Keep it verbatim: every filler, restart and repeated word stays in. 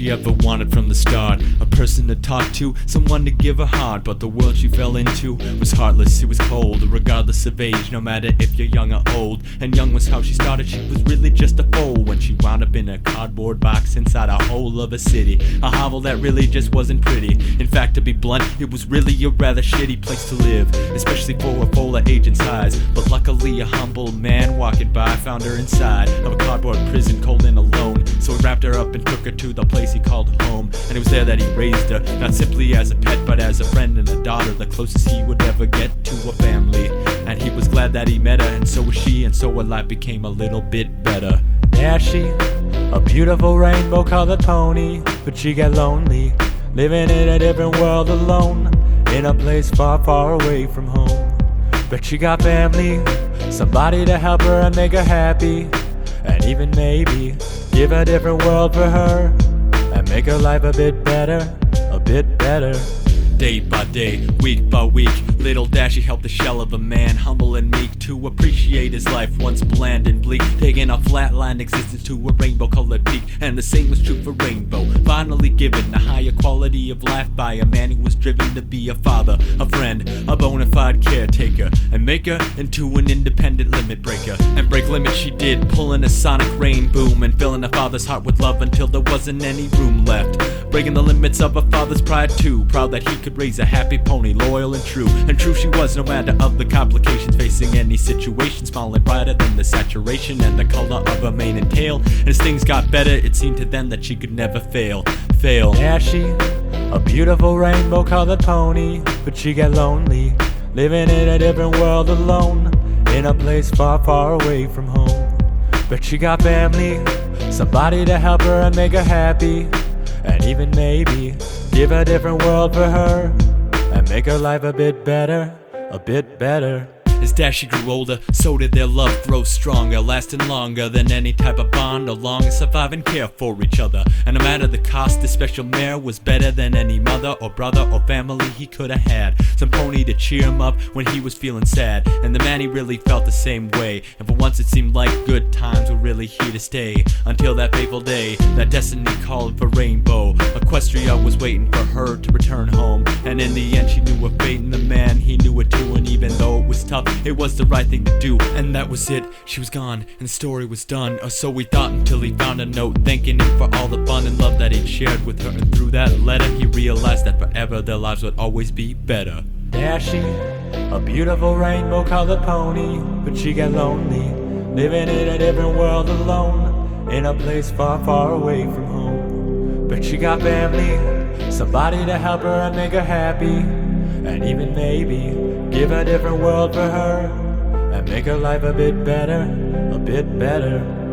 she ever wanted from the start. A person to talk to, someone to give her heart. But the world she fell into was heartless, it was cold. Regardless of age, no matter if you're young or old. And young was how she started, she was really just a fool when she wound up in a cardboard box inside a hole of a city. A hovel that really just wasn't pretty. In fact, to be blunt, it was really a rather shitty place to live, especially for a full of agent size. But luckily a humble man walking by found her inside of a cardboard prison, cold and alone. So he wrapped her up and took her to the place he called home. And it was there that he raised her, not simply as a pet but as a friend and a daughter, the closest he would ever get to a family. And he was glad that he met her, and so was she, and so her life became a little bit better. There she, a beautiful rainbow colored pony, but she got lonely, living in a different world alone, in a place far, far away from home. But she got family, somebody to help her and make her happy, and even maybe give a different world for her, and make her life a bit better, a bit better. Day by day, week by week, little Dashie helped the shell of a man, humble and meek, to appreciate his life once bland and bleak, taking a flatline existence to a rainbow-colored peak. And the same was true for Rainbow, finally given a higher quality of life by a man who was driven to be a father, a friend, a bona fide caretaker, and make her into an independent limit breaker. And break limits she did, pulling a sonic rain boom and filling her father's heart with love until there wasn't any room left, breaking the limits of her father's pride too, proud that he could raise a happy pony, loyal and true. And true she was, no matter of the complications facing any situation, smiling brighter than the saturation and the color of her mane and tail. And as things got better, it seemed to them that she could never fail, fail. There she, a beautiful rainbow colored pony, but she got lonely, living in a different world alone, in a place far, far away from home. But she got family, somebody to help her and make her happy, and even maybe give a different world for her, and make her life a bit better, a bit better. As Dashie grew older, so did their love grow stronger, lasting longer than any type of bond, along and survive and care for each other. And no matter the cost, the special mare was better than any mother or brother or family he could have had. Some pony to cheer him up when he was feeling sad, and the man he really felt the same way. And for once it seemed like good times were really here to stay, until that fateful day that destiny called for Rainbow. Equestria was waiting for her to return home, and in the end she knew her fate, and the man he knew it too. And even though it was tough, it was the right thing to do, and that was it. She was gone, and the story was done, or so we thought, until he found a note thanking him for all the fun and love that he'd shared with her. And through that letter he realized that forever their lives would always be better. There she, a beautiful rainbow colored pony, but she got lonely, living in a different world alone, in a place far, far away from home. But she got family, somebody to help her and make her happy, and even maybe give a different world for her, and make her life a bit better, a bit better.